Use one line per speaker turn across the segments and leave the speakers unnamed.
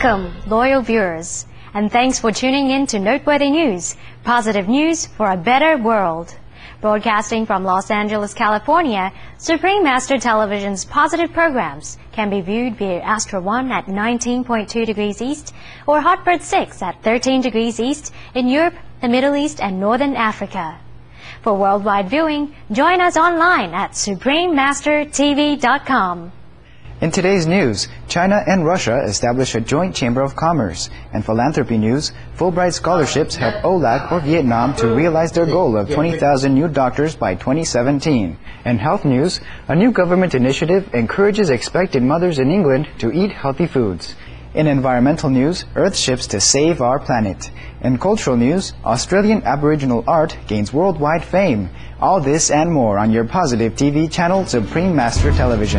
Welcome, loyal viewers, and thanks for tuning in to Noteworthy News, positive news for a better world. Broadcasting from Los Angeles, California, Supreme Master Television's positive programs can be viewed via Astra 1 at 19.2 degrees east or Hotbird 6 at 13 degrees east in Europe, the Middle East, and Northern Africa. For worldwide viewing, join us online at suprememastertv.com.
In today's news, China and Russia establish a joint chamber of commerce. And philanthropy news, Fulbright scholarships help OLAC or Vietnam to realize their goal of 20,000 new doctors by 2017. And health news, a new government initiative encourages expectant mothers in England to eat healthy foods. In environmental news, Earth ships to save our planet. In cultural news, Australian Aboriginal art gains worldwide fame. All this and more on your positive TV channel, Supreme Master Television.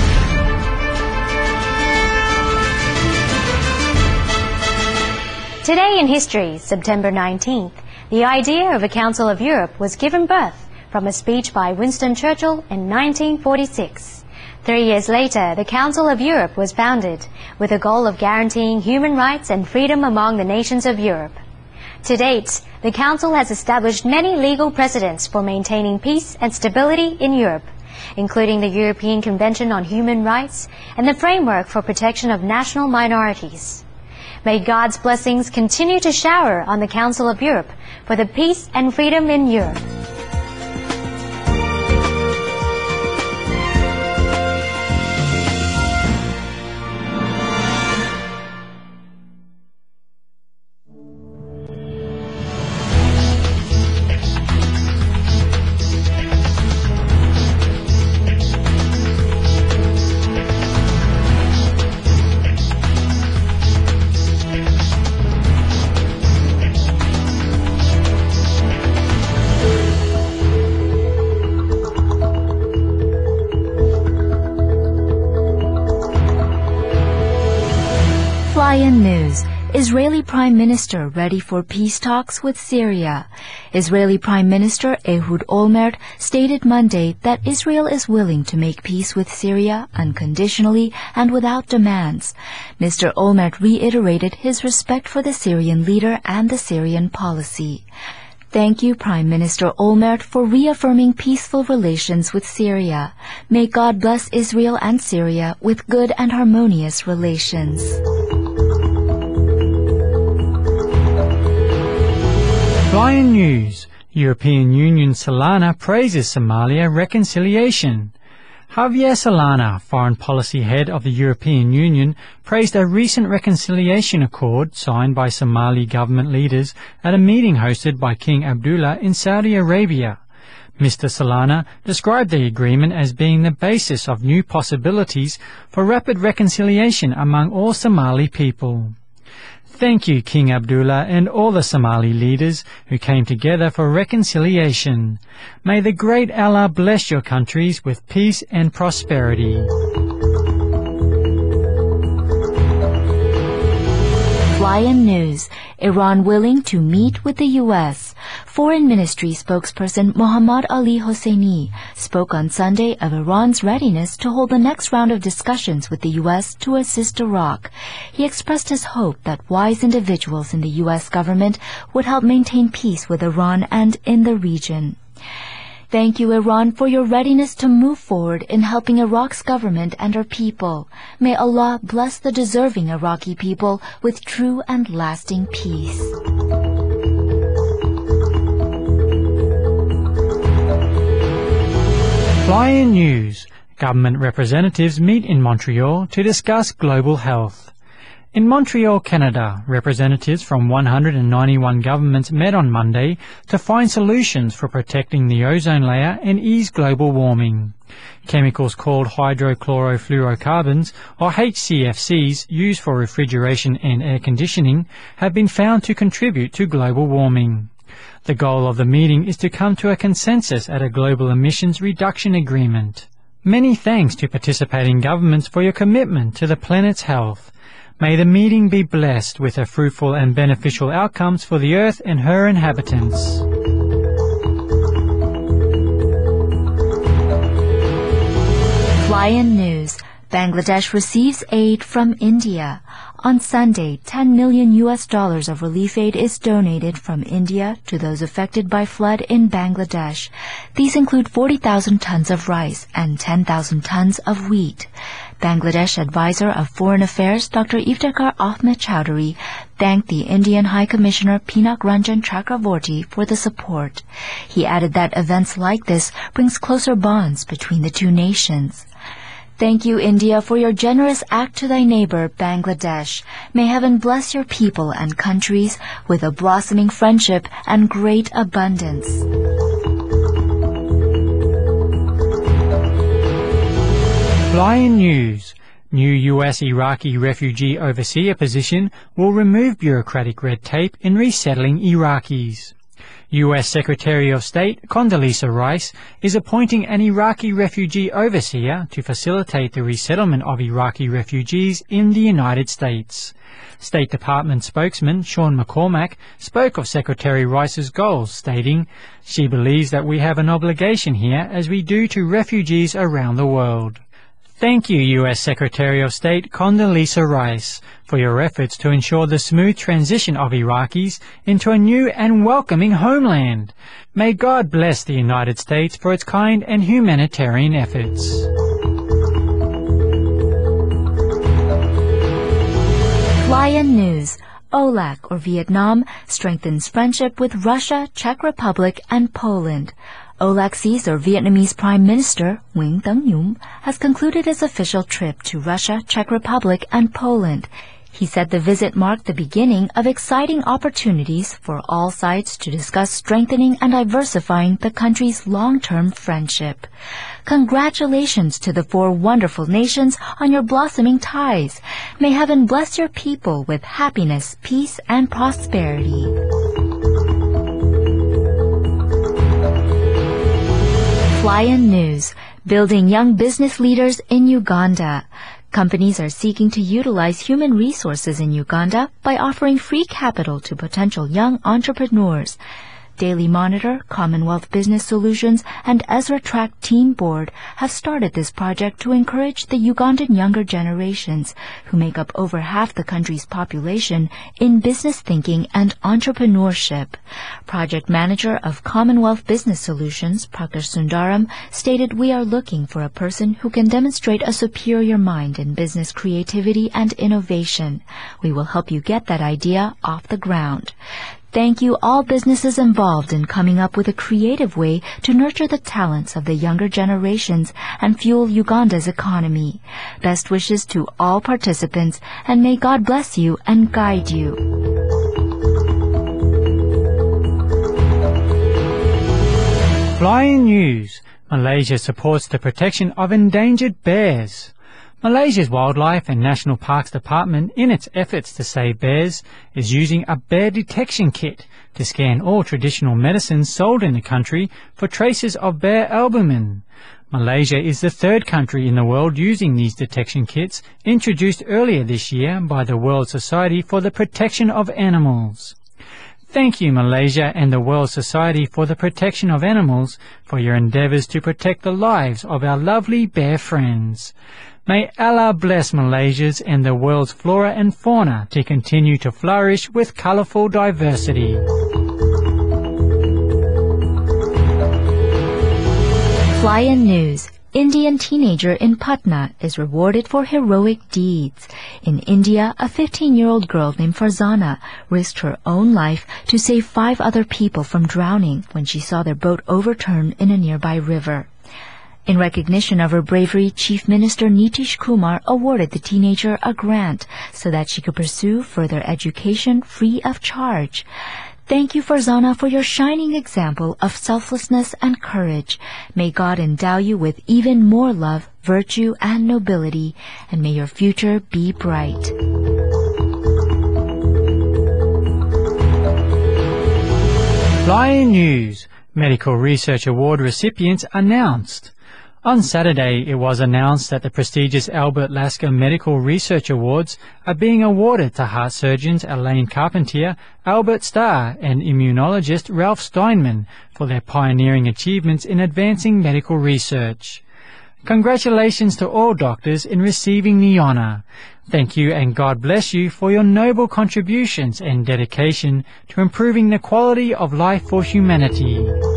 Today in history, September 19th, the idea of a Council of Europe was given birth from a speech by Winston Churchill in 1946. 3 years later, the Council of Europe was founded with the goal of guaranteeing human rights and freedom among the nations of Europe. To date, the Council has established many legal precedents for maintaining peace and stability in Europe, including the European Convention on Human Rights and the Framework for Protection of National Minorities. May God's blessings continue to shower on the Council of Europe for the peace and freedom in Europe.
Fly-in news. Israeli Prime Minister ready for peace talks with Syria. Israeli Prime Minister Ehud Olmert stated Monday that Israel is willing to make peace with Syria unconditionally and without demands. Mr. Olmert reiterated his respect for the Syrian leader and the Syrian policy. Thank you, Prime Minister Olmert, for reaffirming peaceful relations with Syria. May God bless Israel and Syria with good and harmonious relations.
Fly-in news. European Union Solana praises Somalia reconciliation. Javier Solana, foreign policy head of the European Union, praised a recent reconciliation accord signed by Somali government leaders at a meeting hosted by King Abdullah in Saudi Arabia. Mr. Solana described the agreement as being the basis of new possibilities for rapid reconciliation among all Somali people. Thank you, King Abdullah, and all the Somali leaders who came together for reconciliation. May the great Allah bless your countries with peace and prosperity.
Fly-in news. Iran willing to meet with the U.S. Foreign Ministry spokesperson Mohammad Ali Hosseini spoke on Sunday of Iran's readiness to hold the next round of discussions with the U.S. to assist Iraq. He expressed his hope that wise individuals in the U.S. government would help maintain peace with Iran and in the region. Thank you, Iran, for your readiness to move forward in helping Iraq's government and our people. May Allah bless the deserving Iraqi people with true and lasting peace.
Fly-in news. Government representatives meet in Montreal to discuss global health. In Montreal, Canada, representatives from 191 governments met on Monday to find solutions for protecting the ozone layer and ease global warming. Chemicals called hydrochlorofluorocarbons, or HCFCs, used for refrigeration and air conditioning, have been found to contribute to global warming. The goal of the meeting is to come to a consensus at a global emissions reduction agreement. Many thanks to participating governments for your commitment to the planet's health. May the meeting be blessed with a fruitful and beneficial outcomes for the earth and her inhabitants.
Fly-in news. Bangladesh receives aid from India. On Sunday, $10 million of relief aid is donated from India to those affected by flood in Bangladesh. These include 40,000 tons of rice and 10,000 tons of wheat. Bangladesh Advisor of Foreign Affairs Dr. Iftikhar Ahmed Chowdhury thanked the Indian High Commissioner Pinak Ranjan Chakravorty for the support. He added that events like this brings closer bonds between the two nations. Thank you, India, for your generous act to thy neighbor, Bangladesh. May heaven bless your people and countries with a blossoming friendship and great abundance.
Fly-in news. New U.S.-Iraqi refugee overseer position will remove bureaucratic red tape in resettling Iraqis. U.S. Secretary of State Condoleezza Rice is appointing an Iraqi refugee overseer to facilitate the resettlement of Iraqi refugees in the United States. State Department spokesman Sean McCormack spoke of Secretary Rice's goals, stating, "She believes that we have an obligation here as we do to refugees around the world." Thank you, U.S. Secretary of State Condoleezza Rice, for your efforts to ensure the smooth transition of Iraqis into a new and welcoming homeland. May God bless the United States for its kind and humanitarian efforts.
Fly-in news. OLAC, or Vietnam, strengthens friendship with Russia, Czech Republic, and Poland. OLAC sees or Vietnamese Prime Minister Nguyen Thanh Nhuc has concluded his official trip to Russia, Czech Republic, and Poland. He said the visit marked the beginning of exciting opportunities for all sides to discuss strengthening and diversifying the country's long-term friendship. Congratulations to the four wonderful nations on your blossoming ties. May heaven bless your people with happiness, peace, and prosperity. Fly-in news. Building young business leaders in Uganda. Companies are seeking to utilize human resources in Uganda by offering free capital to potential young entrepreneurs. Daily Monitor, Commonwealth Business Solutions, and Ezra Track Team Board have started this project to encourage the Ugandan younger generations, who make up over half the country's population, in business thinking and entrepreneurship. Project manager of Commonwealth Business Solutions, Prakar Sundaram, stated, "We are looking for a person who can demonstrate a superior mind in business creativity and innovation. We will help you get that idea off the ground." Thank you all businesses involved in coming up with a creative way to nurture the talents of the younger generations and fuel Uganda's economy. Best wishes to all participants, and may God bless you and guide you.
Fly-in news. Malaysia supports the protection of endangered bears. Malaysia's Wildlife and National Parks Department, in its efforts to save bears, is using a bear detection kit to scan all traditional medicines sold in the country for traces of bear albumin. Malaysia is the third country in the world using these detection kits, introduced earlier this year by the World Society for the Protection of Animals. Thank you, Malaysia and the World Society for the Protection of Animals, for your endeavours to protect the lives of our lovely bear friends. May Allah bless Malaysia's and the world's flora and fauna to continue to flourish with colourful diversity.
Fly-in news. Indian teenager in Patna is rewarded for heroic deeds. In India, a 15-year-old girl named Farzana risked her own life to save 5 other people from drowning when she saw their boat overturn in a nearby river. In recognition of her bravery, Chief Minister Nitish Kumar awarded the teenager a grant so that she could pursue further education free of charge. Thank you, Farzana, for your shining example of selflessness and courage. May God endow you with even more love, virtue, and nobility, and may your future be bright.
Fly-in news. Medical Research Award recipients announced. On Saturday, it was announced that the prestigious Albert Lasker Medical Research Awards are being awarded to heart surgeons Elaine Carpentier, Albert Starr, and immunologist Ralph Steinman for their pioneering achievements in advancing medical research. Congratulations to all doctors in receiving the honour. Thank you and God bless you for your noble contributions and dedication to improving the quality of life for humanity.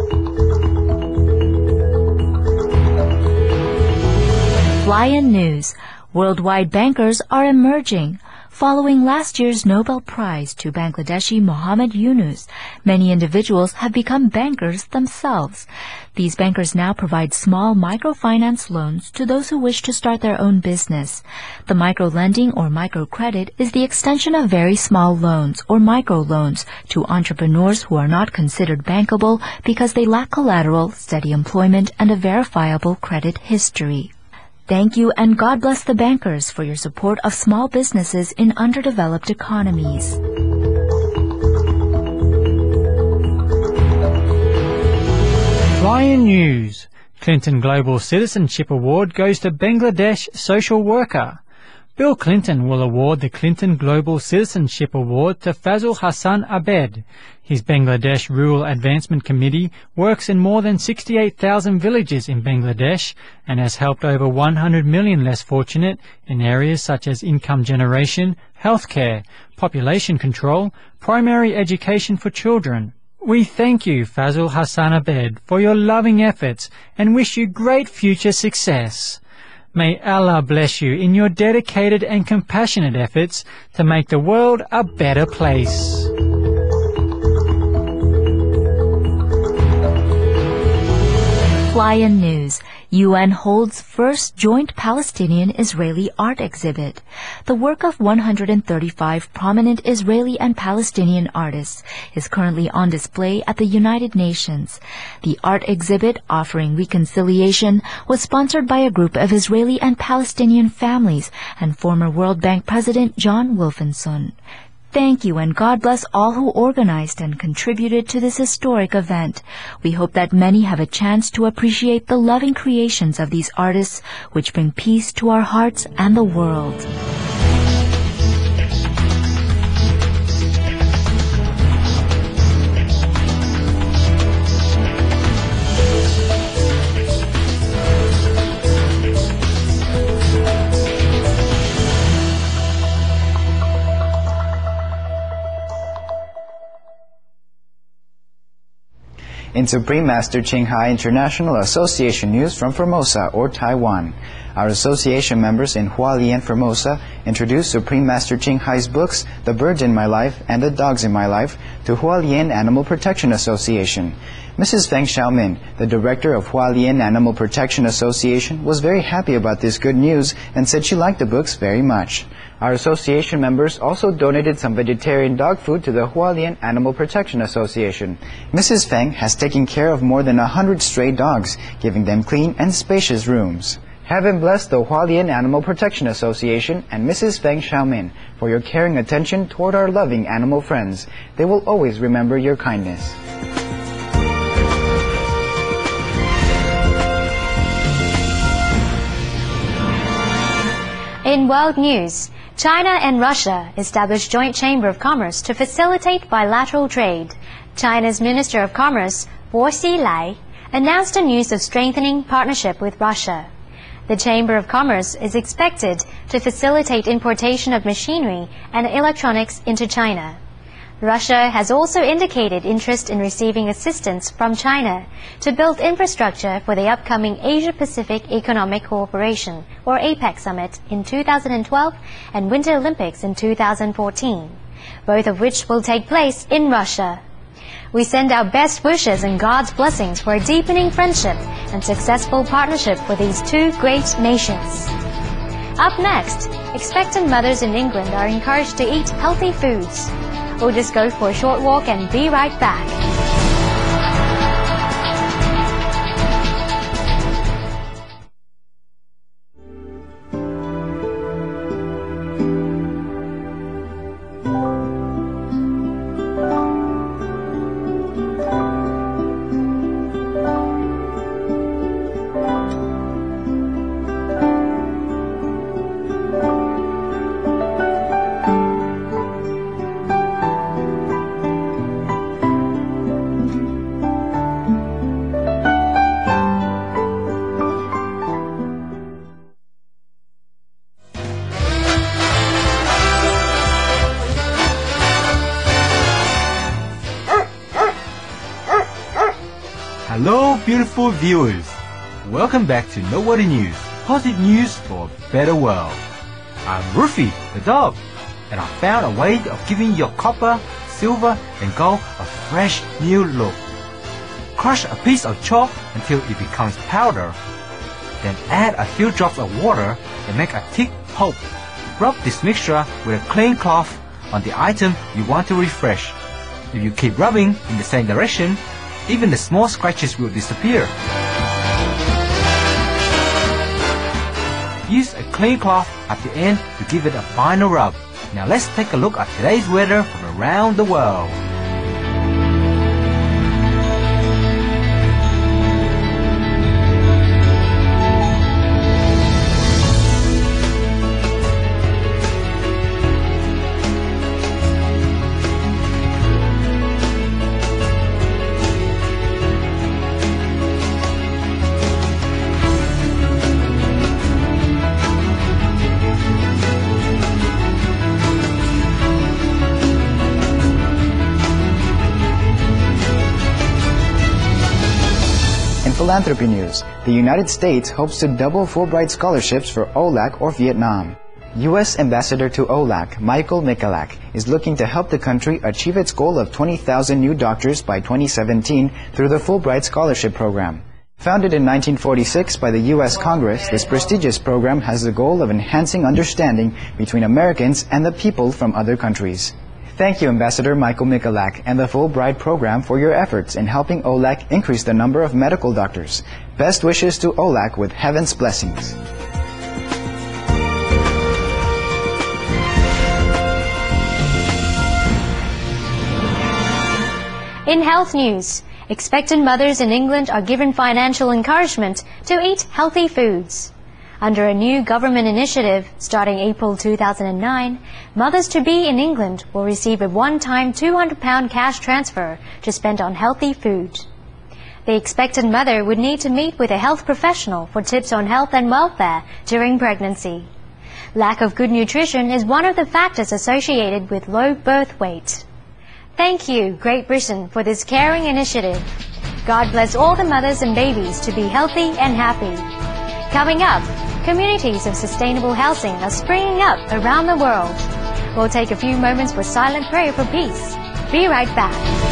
Fly-in news. Worldwide bankers are emerging. Following last year's Nobel Prize to Bangladeshi Muhammad Yunus, many individuals have become bankers themselves. These bankers now provide small microfinance loans to those who wish to start their own business. The microlending or microcredit is the extension of very small loans or microloans to entrepreneurs who are not considered bankable because they lack collateral, steady employment, and a verifiable credit history. Thank you and God bless the bankers for your support of small businesses in underdeveloped economies.
Fly-in news. Clinton Global Citizenship Award goes to Bangladesh social worker. Bill Clinton will award the Clinton Global Citizenship Award to Fazul Hassan Abed. His Bangladesh Rural Advancement Committee works in more than 68,000 villages in Bangladesh and has helped over 100 million less fortunate in areas such as income generation, healthcare, population control, primary education for children. We thank you, Fazul Hassan Abed, for your loving efforts and wish you great future success. May Allah bless you in your dedicated and compassionate efforts to make the world a better place.
Fly-in news. UN holds first joint Palestinian-Israeli art exhibit. The work of 135 prominent Israeli and Palestinian artists is currently on display at the United Nations. The art exhibit, offering reconciliation, was sponsored by a group of Israeli and Palestinian families and former World Bank President John Wilkinson. Thank you and God bless all who organized and contributed to this historic event. We hope that many have a chance to appreciate the loving creations of these artists, which bring peace to our hearts and the world.
In Supreme Master Ching Hai International Association news from Formosa or Taiwan. Our association members in Hualien, Formosa introduced Supreme Master Ching Hai's books, The Birds in My Life and The Dogs in My Life, to Hualien Animal Protection Association. Mrs. Feng Xiaomin, the director of Hualien Animal Protection Association, was very happy about this good news and said she liked the books very much. Our association members also donated some vegetarian dog food to the Hualien Animal Protection Association. Mrs. Feng has taken care of more than 100 stray dogs, giving them clean and spacious rooms. Heaven bless the Hualien Animal Protection Association and Mrs. Feng Xiaomin for your caring attention toward our loving animal friends. They will always remember your kindness.
In world news, China and Russia established joint chamber of commerce to facilitate bilateral trade. China's Minister of Commerce, Bo Xilai, announced the news of strengthening partnership with Russia. The Chamber of Commerce is expected to facilitate importation of machinery and electronics into China. Russia has also indicated interest in receiving assistance from China to build infrastructure for the upcoming Asia-Pacific Economic Cooperation, or APEC Summit, in 2012 and Winter Olympics in 2014, both of which will take place in Russia. We send our best wishes and God's blessings for a deepening friendship and successful partnership for these two great nations. Up next, expectant mothers in England are encouraged to eat healthy foods. We'll just go for a short walk and be right back.
Hello, beautiful viewers. Welcome back to Noteworthy News, positive news for a better world. I'm Rufy, the dog, and I found a way of giving your copper, silver, and gold a fresh new look. Crush a piece of chalk until it becomes powder. Then add a few drops of water and make a thick pulp. Rub this mixture with a clean cloth on the item you want to refresh. If you keep rubbing in the same direction, even the small scratches will disappear. Use a clean cloth at the end to give it a final rub. Now let's take a look at today's weather from around the world.
Philanthropy news. The United States hopes to double Fulbright scholarships for OLAC or Vietnam. U.S. Ambassador to OLAC, Michael Michalak, is looking to help the country achieve its goal of 20,000 new doctors by 2017 through the Fulbright Scholarship Program. Founded in 1946 by the U.S. Congress, this prestigious program has the goal of enhancing understanding between Americans and the people from other countries. Thank you, Ambassador Michael Michalak and the Fulbright program for your efforts in helping OLAC increase the number of medical doctors. Best wishes to OLAC with heaven's blessings.
In health news, expectant mothers in England are given financial encouragement to eat healthy foods. Under a new government initiative starting April 2009, mothers-to-be in England will receive a one-time £200 cash transfer to spend on healthy food. The expectant mother would need to meet with a health professional for tips on health and welfare during pregnancy. Lack of good nutrition is one of the factors associated with low birth weight. Thank you, Great Britain, for this caring initiative. God bless all the mothers and babies to be healthy and happy. Coming up, communities of sustainable housing are springing up around the world. We'll take a few moments for silent prayer for peace. Be right back.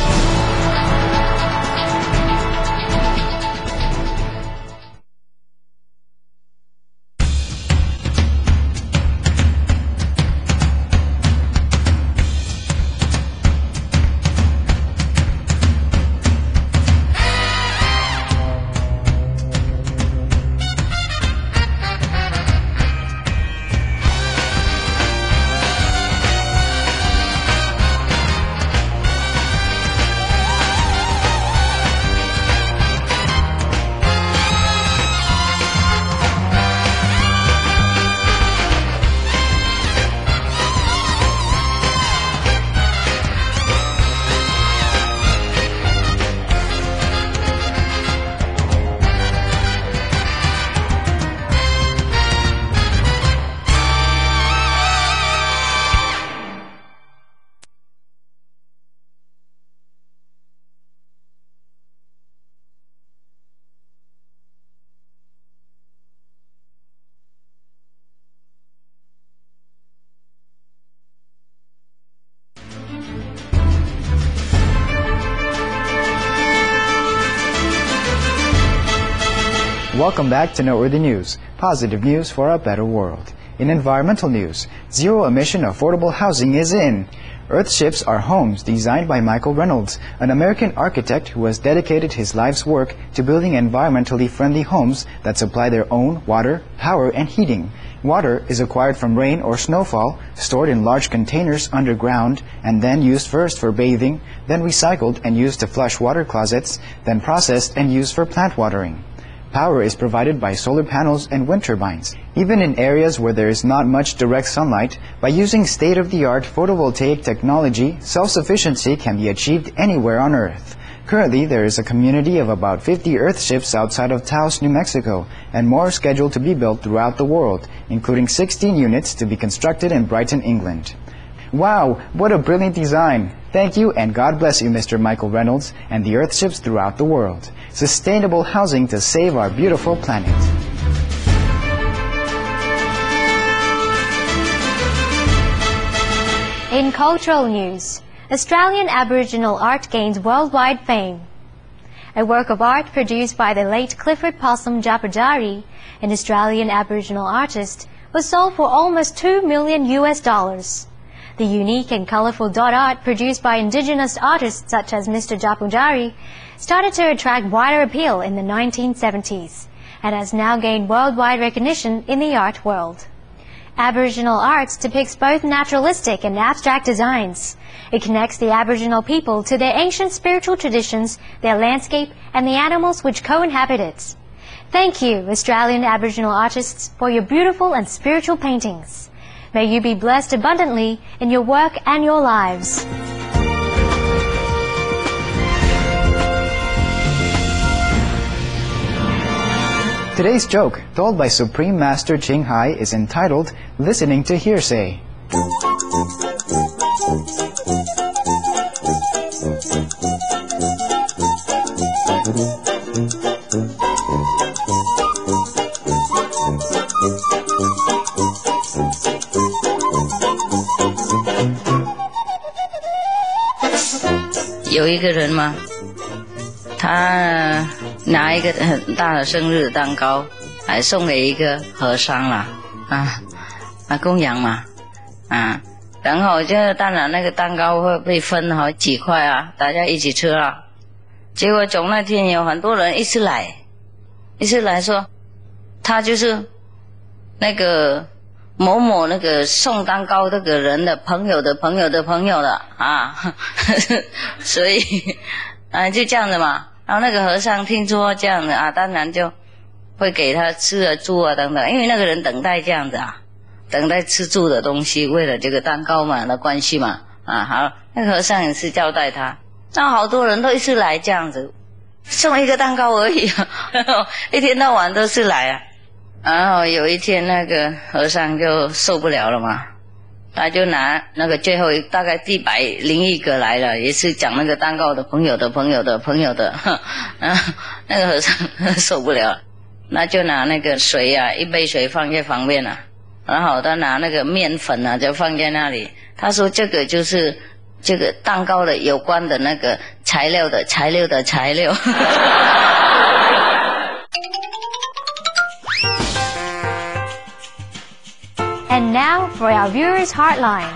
Welcome back to Noteworthy News, positive news for a better world. In environmental news, zero-emission affordable housing is in. Earthships are homes designed by Michael Reynolds, an American architect who has dedicated his life's work to building environmentally friendly homes that supply their own water, power, and heating. Water is acquired from rain or snowfall, stored in large containers underground, and then used first for bathing, then recycled and used to flush water closets, then processed and used for plant watering. Power is provided by solar panels and wind turbines. Even in areas where there is not much direct sunlight, by using state-of-the-art photovoltaic technology, self-sufficiency can be achieved anywhere on Earth. Currently, there is a community of about 50 Earthships outside of Taos, New Mexico, and more scheduled to be built throughout the world, including 16 units to be constructed in Brighton, England. Wow, what a brilliant design. Thank you and God bless you, Mr. Michael Reynolds and the Earthships throughout the world. Sustainable housing to save our beautiful planet.
In cultural news, Australian Aboriginal art gains worldwide fame. A work of art produced by the late Clifford Possum Japajari, an Australian Aboriginal artist, was sold for almost $2 million. The unique and colorful dot art produced by indigenous artists such as Mr. Japajari started to attract wider appeal in the 1970s and has now gained worldwide recognition in the art world. Aboriginal art depicts both naturalistic and abstract designs. It connects the Aboriginal people to their ancient spiritual traditions, their landscape, and the animals which co-inhabit it. Thank you, Australian Aboriginal artists, for your beautiful and spiritual paintings. May you be blessed abundantly in your work and your lives.
Today's joke, told by Supreme Master Ching Hai, is entitled Listening to Hearsay.
有一个人嘛，他拿一个很大的生日蛋糕，还送给一个和尚啦，供养嘛，然后就当然那个蛋糕会被分好几块啊，大家一起吃了。结果从那天有很多人一直来说，他就是那个某某那个送蛋糕那个人的朋友的朋友的朋友的啊，所以就这样子嘛。然后那个和尚听说这样的啊，当然就会给他吃啊住啊等等，因为那个人等待这样子啊，等待吃住的东西，为了这个蛋糕嘛的关系嘛好，那个和尚也是交代他，那好多人都一直来这样子，送一个蛋糕而已一天到晚都是来啊。然后有一天那个和尚就受不了了嘛，他就拿那个最后大概第101个来了，也是讲那个蛋糕的朋友的朋友的朋友的，那个和尚受不了，那就拿那个水啊，一杯水放在旁边啊，然后他拿那个面粉啊就放在那里，他说这个就是这个蛋糕的有关的那个材料。
And now for our viewers' Heartline.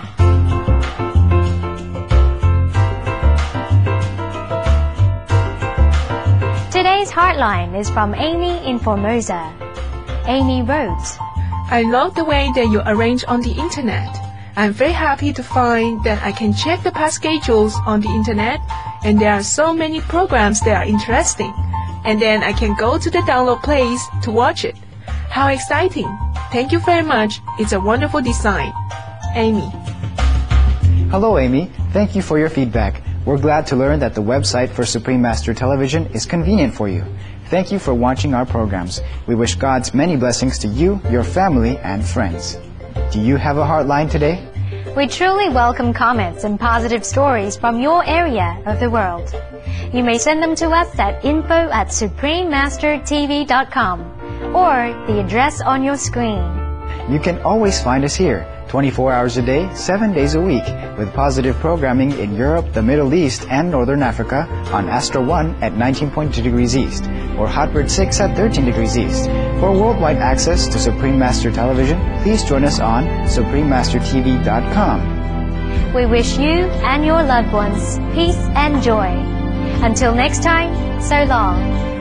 Today's Heartline is from Amy in Formosa. Amy wrote,
I love the way that you arrange on the internet. I'm very happy to find that I can check the past schedules on the internet, and there are so many programs that are interesting. And then I can go to the download place to watch it. How exciting! Thank you very much. It's a wonderful design. Amy.
Hello, Amy. Thank you for your feedback. We're glad to learn that the website for Supreme Master Television is convenient for you. Thank you for watching our programs. We wish God's many blessings to you, your family, and friends. Do you have a heartline today?
We truly welcome comments and positive stories from your area of the world. You may send them to us at info@suprememastertv.com or the address on your screen.
You can always find us here, 24 hours a day, 7 days a week, with positive programming in Europe, the Middle East, and Northern Africa on Astro 1 at 19.2 degrees east, or Hotbird 6 at 13 degrees east. For worldwide access to Supreme Master Television, please join us on suprememastertv.com.
We wish you and your loved ones peace and joy. Until next time, so long.